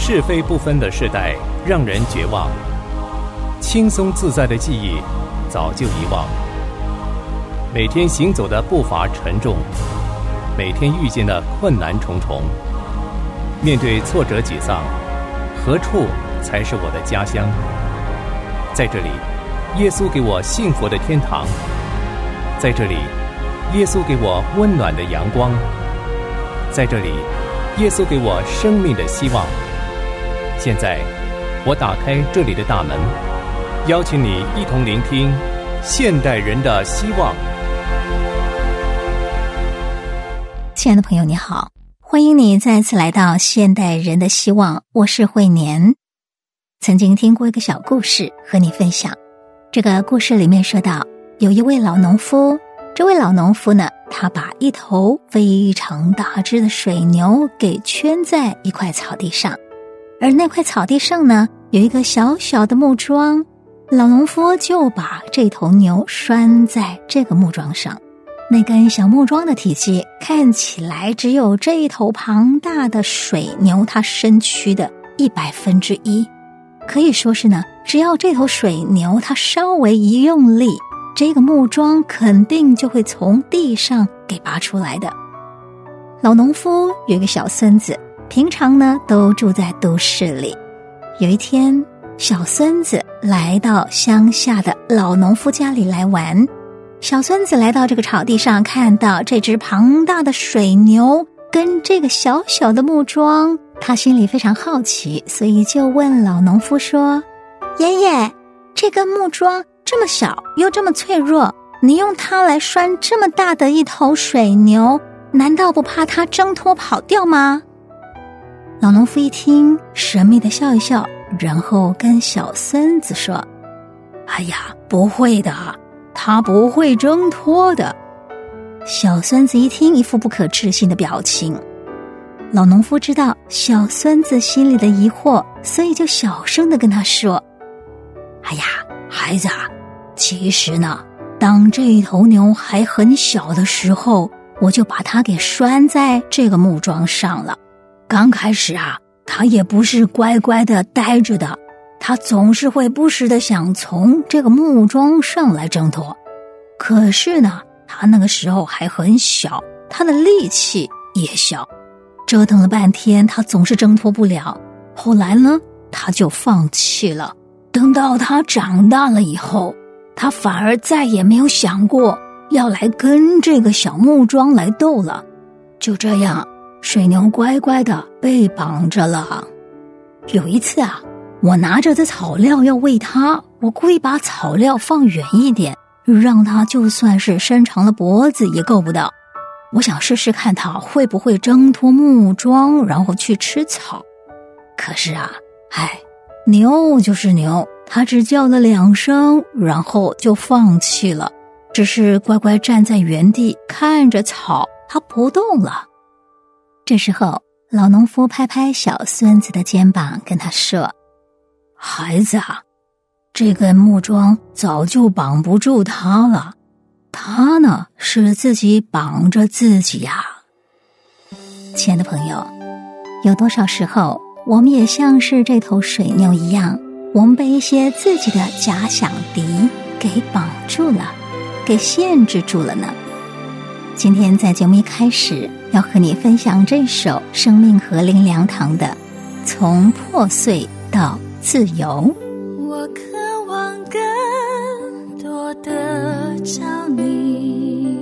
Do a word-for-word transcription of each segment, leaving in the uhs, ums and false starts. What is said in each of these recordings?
是非不分的世代让人绝望，轻松自在的记忆早就遗忘。每天行走的步伐沉重，每天遇见的困难重重。面对挫折沮丧，何处才是我的家乡？在这里，耶稣给我幸福的天堂。在这里，耶稣给我温暖的阳光。在这里，耶稣给我生命的希望。现在，我打开这里的大门，邀请你一同聆听现代人的希望。 亲爱的朋友，你好，欢迎你再次来到现代人的希望，我是慧年。曾经听过一个小故事和你分享。这个故事里面说到，有一位老农夫，这位老农夫呢，他把一头非常大只的水牛给圈在一块草地上，而那块草地上呢，有一个小小的木桩，老农夫就把这头牛拴在这个木桩上。那根小木桩的体积看起来只有这一头庞大的水牛它身躯的一百分之一，可以说是呢，只要这头水牛它稍微一用力，这个木桩肯定就会从地上给拔出来的。老农夫有一个小孙子，平常呢都住在都市里。有一天，小孙子来到乡下的老农夫家里来玩。小孙子来到这个草地上，看到这只庞大的水牛跟这个小小的木桩，他心里非常好奇，所以就问老农夫说：爷爷，这根木桩这么小又这么脆弱，你用它来拴这么大的一头水牛，难道不怕它挣脱跑掉吗？老农夫一听，神秘地笑一笑，然后跟小孙子说：哎呀，不会的，他不会挣脱的。小孙子一听，一副不可置信的表情。老农夫知道小孙子心里的疑惑，所以就小声地跟他说：哎呀，孩子啊，其实呢，当这头牛还很小的时候，我就把它给拴在这个木桩上了。刚开始啊，它也不是乖乖的待着的，他总是会不时地想从这个木桩上来挣脱。可是呢，他那个时候还很小，他的力气也小，折腾了半天他总是挣脱不了。后来呢，他就放弃了。等到他长大了以后，他反而再也没有想过要来跟这个小木桩来斗了。就这样，水牛乖乖的被绑着了。有一次啊，我拿着的草料要喂它，我故意把草料放远一点，让它就算是伸长了脖子也够不到。我想试试看它会不会挣脱木桩，然后去吃草。可是啊，唉，牛就是牛，它只叫了两声，然后就放弃了，只是乖乖站在原地看着草，它不动了。这时候，老农夫拍拍小孙子的肩膀，跟他说：孩子啊，这根木桩早就绑不住他了，他呢是自己绑着自己呀。亲爱的朋友，有多少时候我们也像是这头水牛一样，我们被一些自己的假想敌给绑住了，给限制住了呢？今天在节目一开始要和你分享这首生命和林良堂的《从破碎到自由》。 我渴望更多的找你，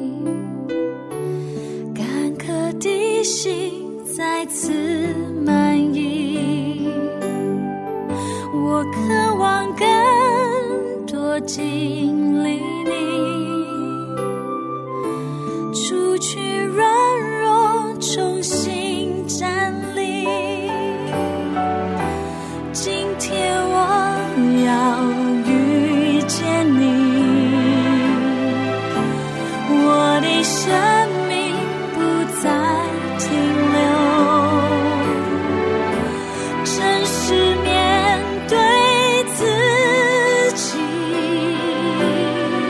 干渴的心再次满溢。我渴望更多经历你，除去软弱，重新站立。今天我要遇见你，我的生命不再停留，真实面对自己。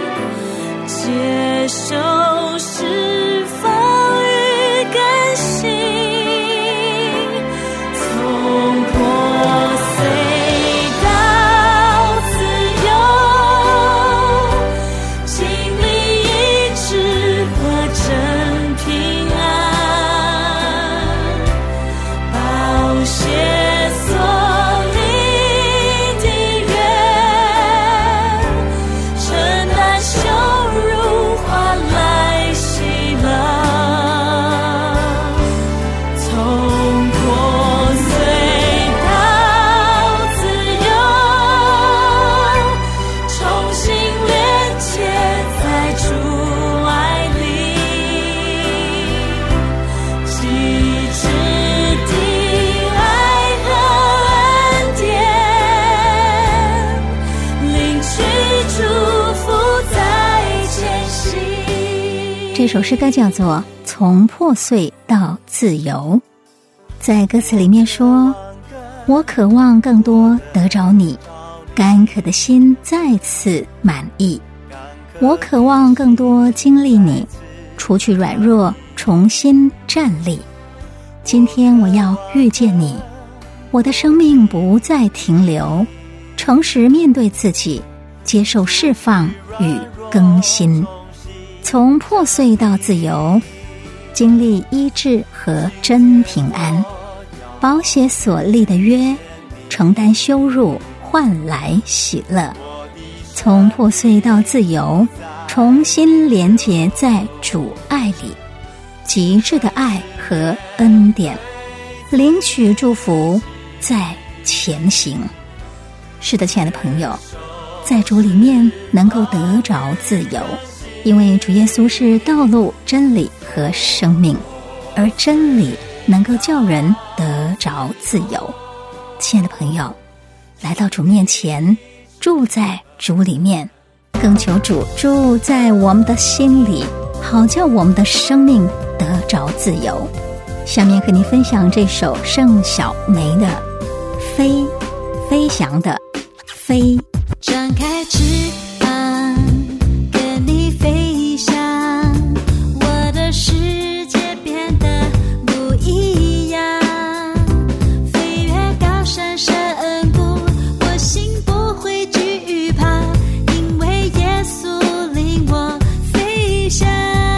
这首诗歌叫做《从破碎到自由》。在歌词里面说，我渴望更多得着你，干渴的心再次满意。我渴望更多经历你，除去软弱，重新站立。今天我要遇见你，我的生命不再停留，诚实面对自己，接受释放与更新。从破碎到自由，经历医治和真平安。保险所立的约，承担羞辱，换来喜乐。从破碎到自由，重新连结在主爱里，极致的爱和恩典，领取祝福，再前行。是的，亲爱的朋友，在主里面能够得着自由，因为主耶稣是道路、真理和生命，而真理能够叫人得着自由。亲爱的朋友，来到主面前，住在主里面，更求主住在我们的心里，好叫我们的生命得着自由。下面和你分享这首盛小梅的《飞》，飞翔的飞。 张开翅膀，跟你飞翔，我的世界变得不一样。飞越高山深谷，我心不会惧怕，因为耶稣领我飞翔。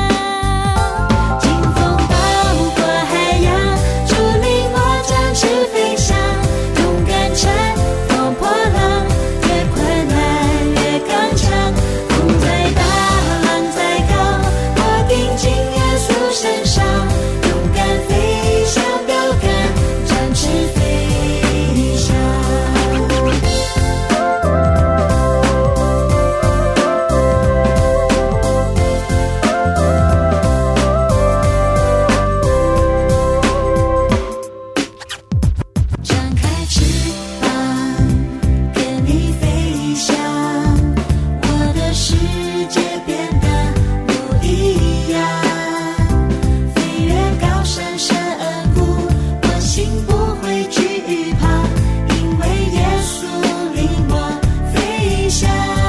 清风包过海洋，主领我展翅飞翔，勇敢乘风破浪，越困难越刚强。风再大，浪再高，我定睛耶稣身上，勇敢飞翔，标杆展翅飞翔。张开翅膀，跟你飞翔，我的世界变得不一样。飞越高山深谷，我心不会惧怕，因为耶稣领我飞翔。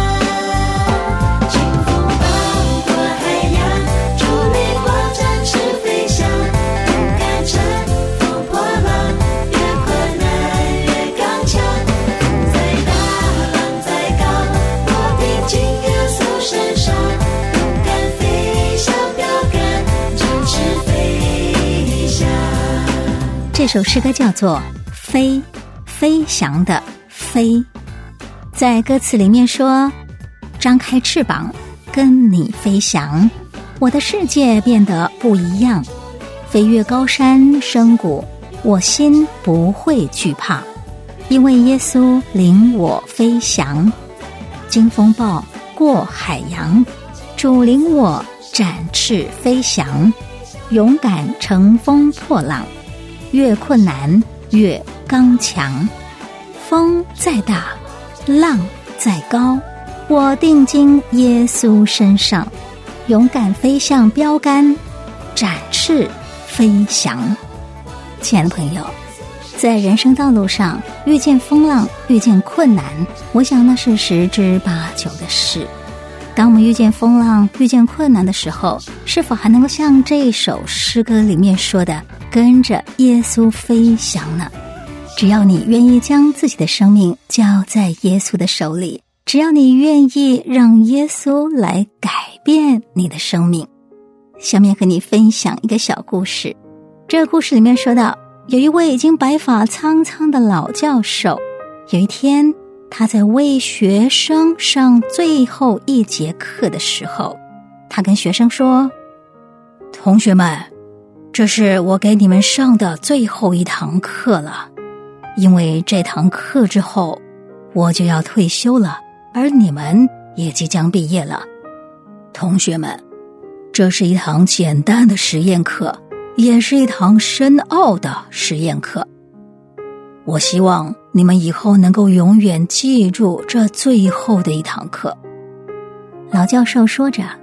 清风包过海洋，主领我展翅飞翔，勇敢乘风破浪，越困难越刚强。风再大，浪再高，我定睛耶稣身上，勇敢飞翔，标杆展翅飞翔。 这首诗歌叫做《飞》，飞翔的飞。在歌词里面说，张开翅膀，跟你飞翔，我的世界变得不一样。飞越高山深谷，我心不会惧怕，因为耶稣领我飞翔。经风暴过海洋，主领我展翅飞翔，勇敢乘风破浪，越困难越刚强。风再大，浪再高，我定睛耶稣身上，勇敢飞向标杆，展翅飞翔。亲爱的朋友，在人生道路上遇见风浪，遇见困难，我想那是十之八九的事。当我们遇见风浪，遇见困难的时候，是否还能够像这首诗歌里面说的，跟着耶稣飞翔呢？只要你愿意将自己的生命交在耶稣的手里，只要你愿意让耶稣来改变你的生命。下面和你分享一个小故事。这个故事里面说到，有一位已经白发苍苍的老教授，有一天他在为学生上最后一节课的时候，他跟学生说，同学们，这是我给你们上的最后一堂课了，因为这堂课之后我就要退休了，而你们也即将毕业了。同学们，这是一堂简单的实验课，也是一堂深奥的实验课。我希望你们以后能够永远记住这最后的一堂课。老教授说着，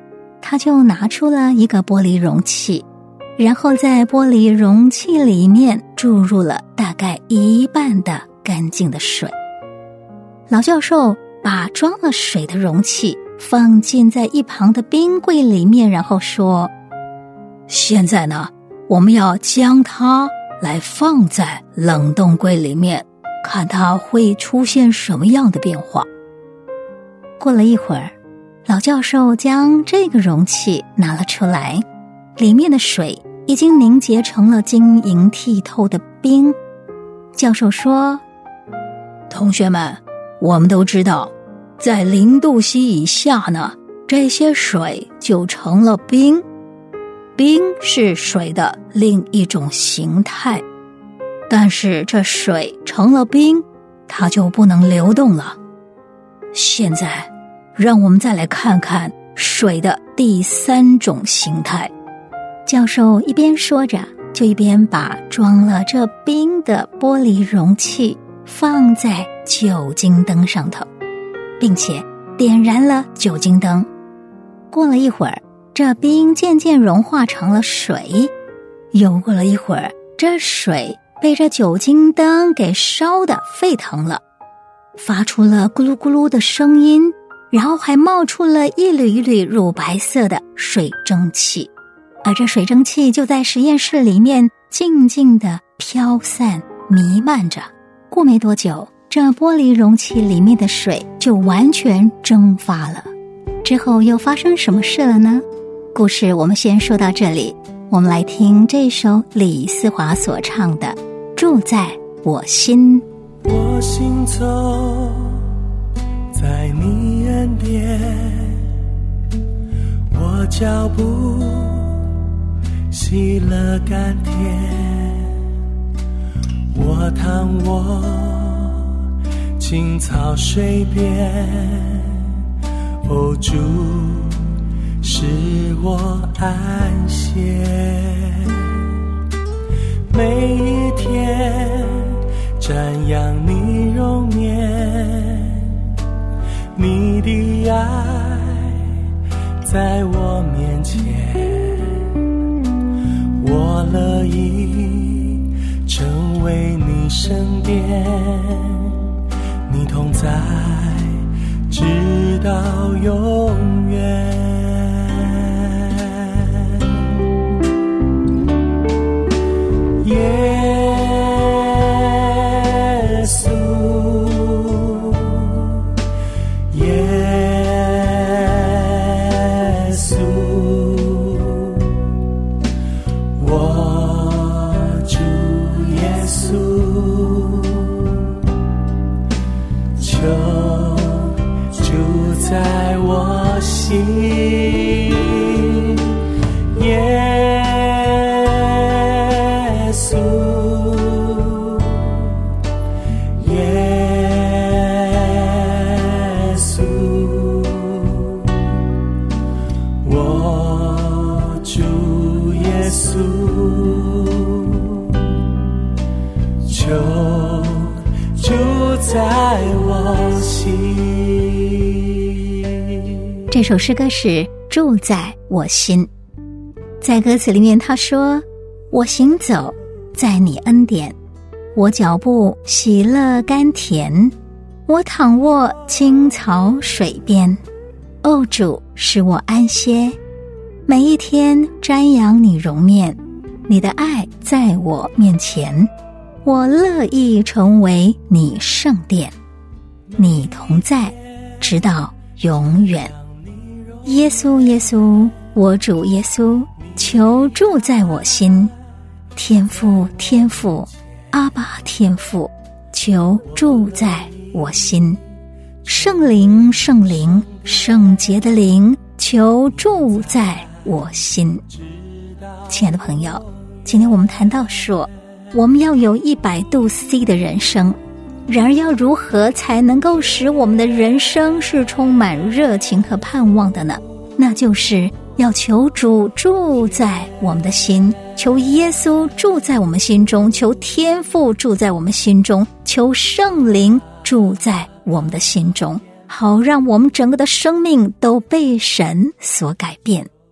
他就拿出了一个玻璃容器，然后在玻璃容器里面注入了大概一半的干净的水。老教授把装了水的容器放进在一旁的冰柜里面，然后说：现在呢，我们要将它来放在冷冻柜里面，看它会出现什么样的变化。过了一会儿，老教授将这个容器拿了出来，里面的水已经凝结成了晶莹剔透的冰。教授说：同学们，我们都知道，在零度 C 以下呢，这些水就成了冰。冰是水的另一种形态，但是这水成了冰，它就不能流动了。现在，让我们再来看看水的第三种形态。教授一边说着，就一边把装了这冰的玻璃容器放在酒精灯上头，并且点燃了酒精灯。过了一会儿，这冰渐渐融化成了水。又过了一会儿，这水被这酒精灯给烧得沸腾了，发出了咕噜咕噜的声音，然后还冒出了一缕一缕乳白色的水蒸气。而这水蒸气就在实验室里面静静地飘散弥漫着。过没多久，这玻璃容器里面的水就完全蒸发了。之后又发生什么事了呢？故事我们先说到这里，我们来听这首李思华所唱的《住在我心》。 我行走在你岸边，我脚步洗了甘甜，我躺卧青草水边，哦，主使我安歇。每一天瞻仰你容颜，你的爱在我面前，我乐意成为你身边，你同在直到永远。耶稣，耶稣，我主耶稣，求住在我心。耶稣，耶稣，我主耶稣，求住在我心。 这首诗歌是《住在我心》。在歌词里面他说，我行走在你恩典，我脚步喜乐甘甜，我躺卧青草水边，哦，主使我安歇。每一天瞻仰你容面，你的爱在我面前，我乐意成为你圣殿，你同在直到永远。耶稣耶稣，我主耶稣，求住在我心。天父天父，阿爸天父，求住在我心。圣灵圣灵，圣洁的灵，求住在我心。亲爱的朋友，今天我们谈到说，我们要有一百度 C 的人生，然而要如何才能够使我们的人生是充满热情和盼望的呢？那就是要求主住在我们的心，求耶稣住在我们心中，求天父住在我们心中，求圣灵住在我们的心中，好让我们整个的生命都被神所改变。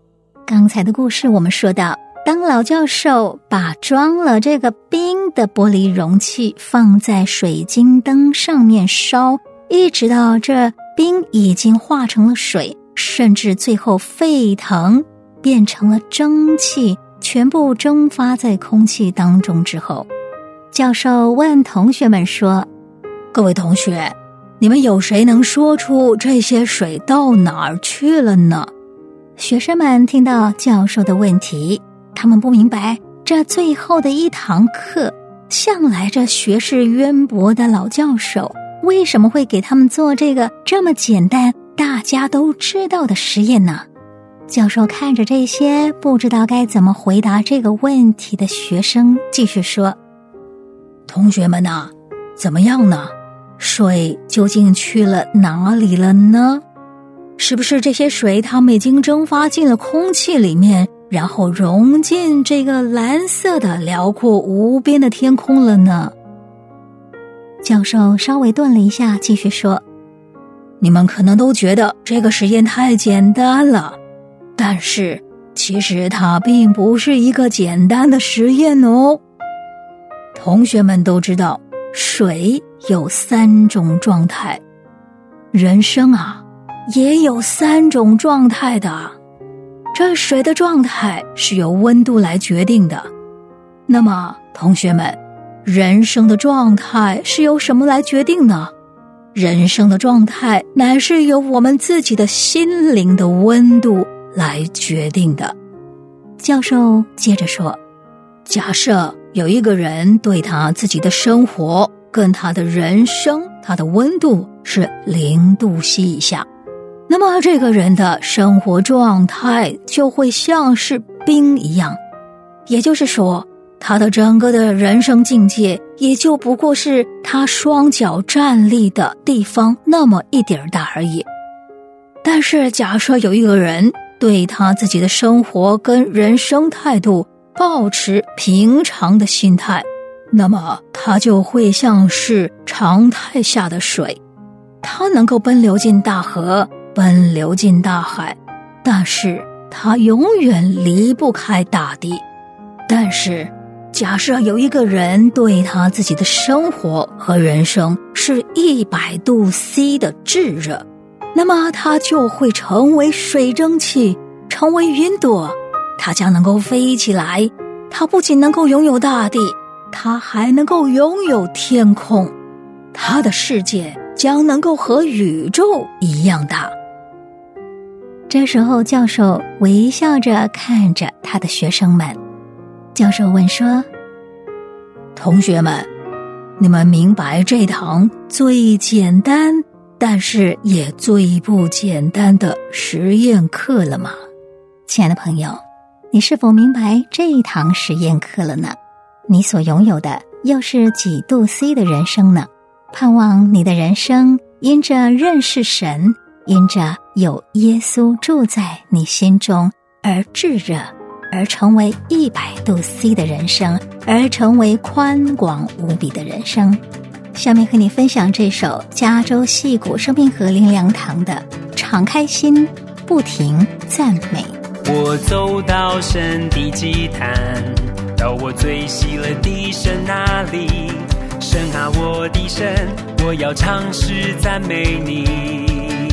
刚才的故事我们说到，当老教授把装了这个冰的玻璃容器放在水晶灯上面烧，一直到这冰已经化成了水，甚至最后沸腾变成了蒸汽，全部蒸发在空气当中之后，教授问同学们说，各位同学，你们有谁能说出这些水到哪儿去了呢？学生们听到教授的问题，他们不明白这最后的一堂课，向来这学识渊博的老教授为什么会给他们做这个这么简单大家都知道的实验呢？教授看着这些不知道该怎么回答这个问题的学生，继续说，同学们啊，怎么样呢？水究竟去了哪里了呢？是不是这些水它们已经蒸发进了空气里面，然后融进这个蓝色的辽阔无边的天空了呢？教授稍微顿了一下，继续说，你们可能都觉得这个实验太简单了，但是其实它并不是一个简单的实验哦。同学们都知道，水有三种状态，人生啊也有三种状态的。这水的状态是由温度来决定的。那么同学们，人生的状态是由什么来决定呢？人生的状态乃是由我们自己的心灵的温度来决定的。教授接着说，假设有一个人对他自己的生活跟他的人生，他的温度是零度 C 以下，那么这个人的生活状态就会像是冰一样，也就是说，他的整个的人生境界也就不过是他双脚站立的地方那么一点大而已。但是假设有一个人对他自己的生活跟人生态度抱持平常的心态，那么它就会像是常态下的水，它能够奔流进大河，奔流进大海，但是它永远离不开大地。但是假设有一个人对他自己的生活和人生是一百度 C 的炙热，那么他就会成为水蒸气，成为云朵，它将能够飞起来，它不仅能够拥有大地，它还能够拥有天空，它的世界将能够和宇宙一样大。这时候教授微笑着看着他的学生们，教授问说，同学们，你们明白这堂最简单但是也最不简单的实验课了吗？亲爱的朋友，你是否明白这一堂实验课了呢？你所拥有的又是几度 C 的人生呢？盼望你的人生因着认识神，因着有耶稣住在你心中而炙热，而成为一百度 C 的人生，而成为宽广无比的人生。下面和你分享这首加州戏谷生命河灵粮堂的敞开心，不停赞美。 我走到神的祭坛，到我最喜乐的神那里，神啊我的神，我要尝试赞美你。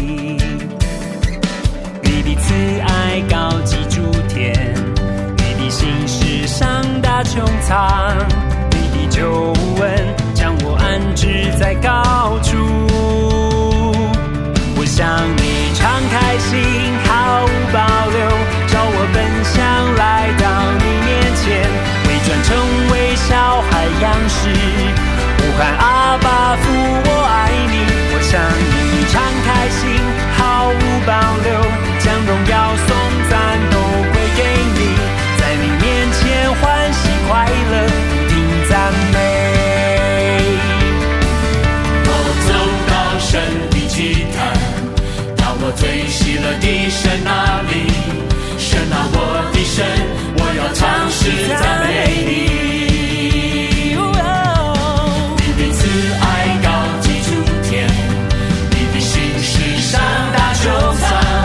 你的慈爱高及诸天，你的心事上大穹苍，你的救恩将我安置在高处。我向你敞开心，毫无保留，照我奔向来到你面前，伪装成为小孩样式，呼喊阿爸父我爱你。我向你敞开心，毫无保留，将荣耀颂赞都归给你，在你面前欢喜快乐，不停赞美。我走到神的祭坛，到我最喜乐的神那里，神啊我的神，我要尝试赞美你。你的慈爱高及诸天，你的心事上大穹苍，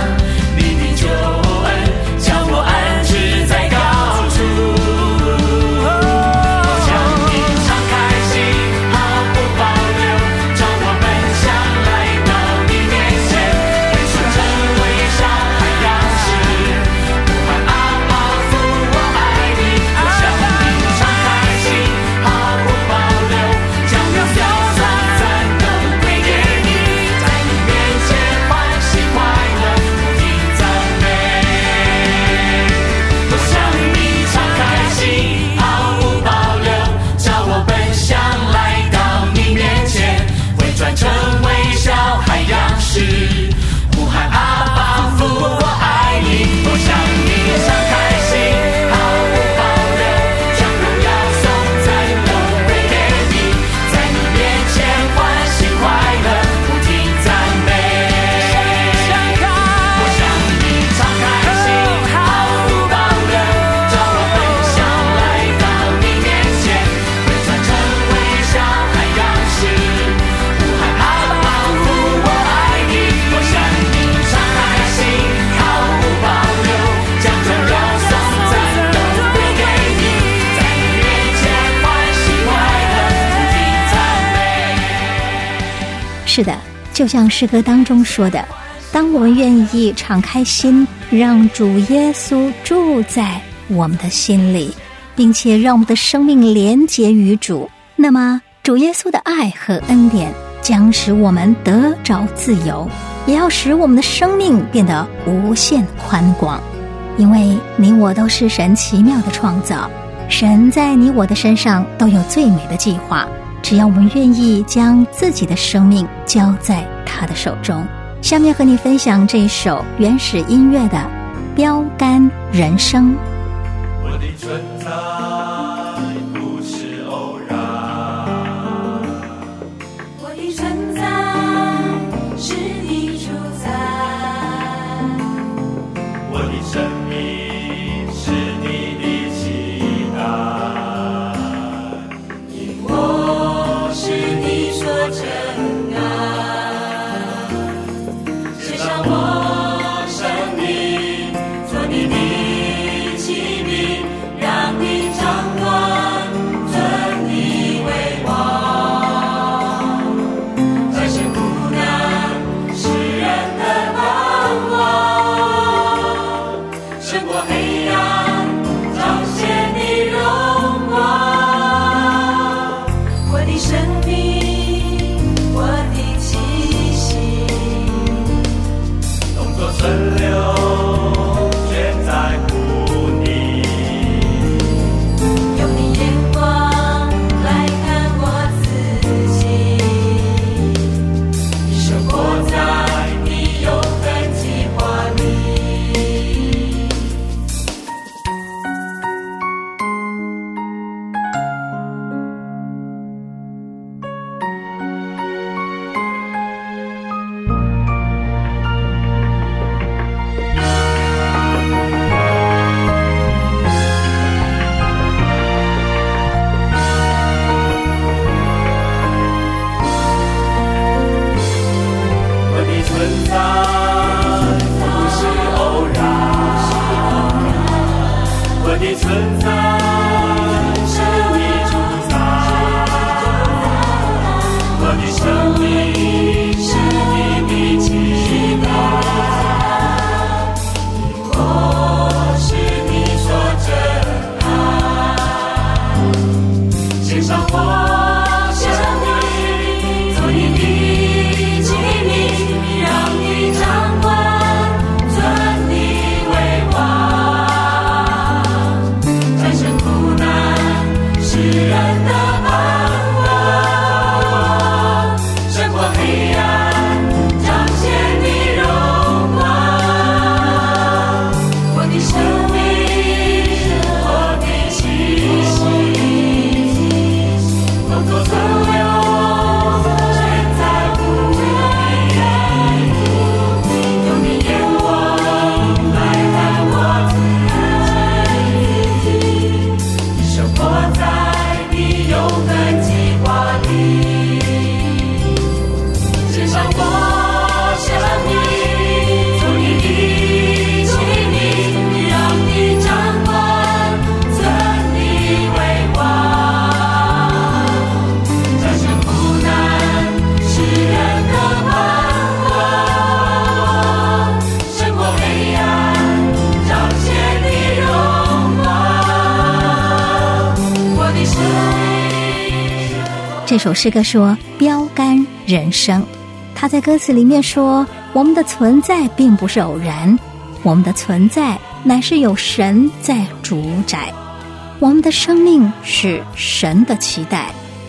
向来到你面前，回转成微笑海洋时，呼喊阿爸父，我爱你。我向你敞开心，毫无保留，将荣耀颂赞都归给你，在你面前欢喜快乐，不停赞美。我向你敞开心，毫无保留，叫我奔向来到你面前，回转成微笑海洋时，呼喊阿爸父，我爱你。我向你敞开心，毫无保留，将荣耀颂赞都归给你，在你面前欢喜快乐，不停赞美。 是的，就像诗歌当中说的，当我们愿意敞开心，让主耶稣住在我们的心里，并且让我们的生命连结于主，那么主耶稣的爱和恩典将使我们得着自由，也要使我们的生命变得无限宽广。因为你我都是神奇妙的创造，神在你我的身上都有最美的计划，只要我们愿意将自己的生命交在他的手中。下面和你分享这一首原始音乐的《标杆人生》。 我的存在不是偶然， 我的存在是你主宰， 我的生命是你的期待， 我是你所真爱，写上我生命做你的器皿，让你掌管，尊你为王，战胜苦难，世人的盼望，胜过黑暗，彰显你荣光。我的生命，我的气息， 动作顺流，全在乎你。 用你眼光来看我自己，生活在你永恒计划里。 我的存在不是偶然，我的存在是你主宰，我的生命是你的期待， 我是你所真爱，献上我生命，做你的器皿，让你掌管，尊你为王，战胜苦难，世人的盼望，胜过黑暗，彰显你荣光。我的生命，我的气息，动作顺流，全在乎你，用你眼光来看我自己，生活在你永恒计划里，献上我生命，做你的器皿，让你掌管，尊你为王，战胜苦难，世人的盼望，胜过黑暗，彰显你荣光。我的生命， 这首诗歌说标杆人生，他在歌词里面说，我们的存在并不是偶然，我们的存在乃是有神在主宰，我们的生命是神的期待，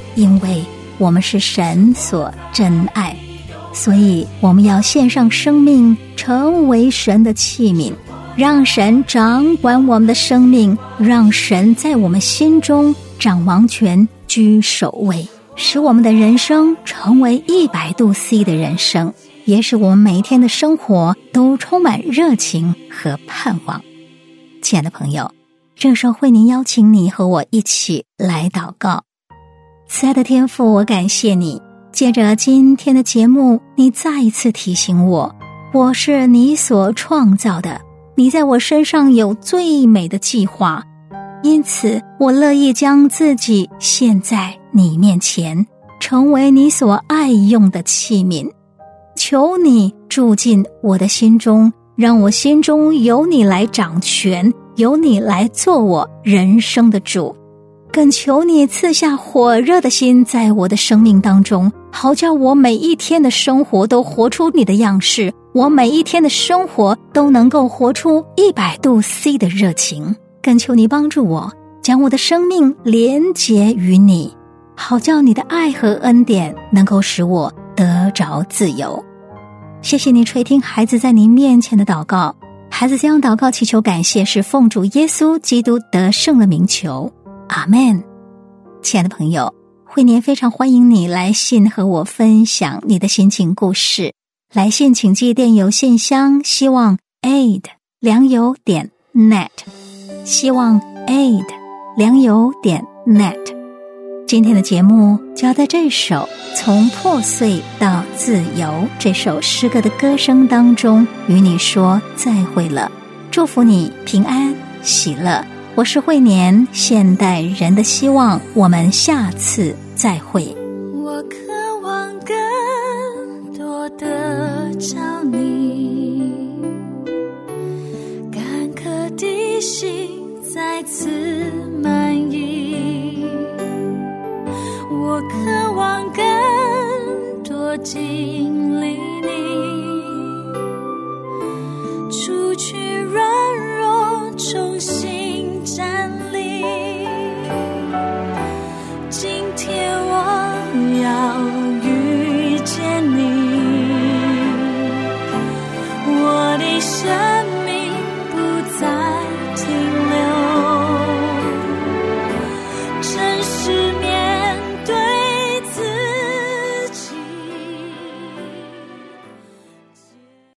因为我们是神所珍爱，所以我们要献上生命，成为神的器皿，让神掌管我们的生命，让神在我们心中掌王权，居首位，使我们的人生成为一百度 C 的人生，也使我们每一天的生活都充满热情和盼望。亲爱的朋友，这时候慧宁邀请你和我一起来祷告。慈爱的天父，我感谢你，借着今天的节目，你再一次提醒我，我是你所创造的，你在我身上有最美的计划，因此我乐意将自己献在你面前，成为你所爱用的器皿。求你住进我的心中，让我心中有你来掌权，有你来做我人生的主。更求你赐下火热的心在我的生命当中，好叫我每一天的生活都活出你的样式，我每一天的生活都能够活出一百度 C 的热情。更求你帮助我，将我的生命连结于你，好叫你的爱和恩典能够使我得着自由。谢谢你垂听孩子在你面前的祷告，孩子将祷告祈求感谢是奉主耶稣基督得胜的名求，阿们。亲爱的朋友，慧年非常欢迎你来信和我分享你的心情故事。来信请寄电邮信箱，希望 aid 良友点 net， 希望 aid 良友点 net。 今天的节目就要在这首从破碎到自由这首诗歌的歌声当中与你说再会了。祝福你平安喜乐，我是慧年，现代人的希望，我们下次再会。 我渴望更多的找你，干渴的心再次满溢，我渴望更多经历你，除去软弱，重新